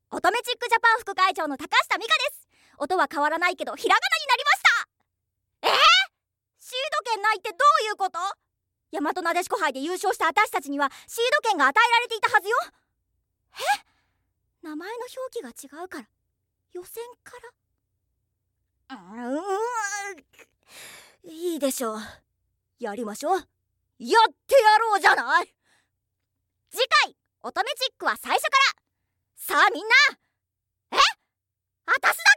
乙女チックジャパン副会長の高下美香です。音は変わらないけどひらがなになりました。シード権ないってどういうこと？大和なでしこ杯で優勝した私たちにはシード権が与えられていたはずよ。名前の表記が違うから予選からいいでしょう。やりましょう。やってやろうじゃない。次回乙女チックは最初から。さあみんな、あたすだ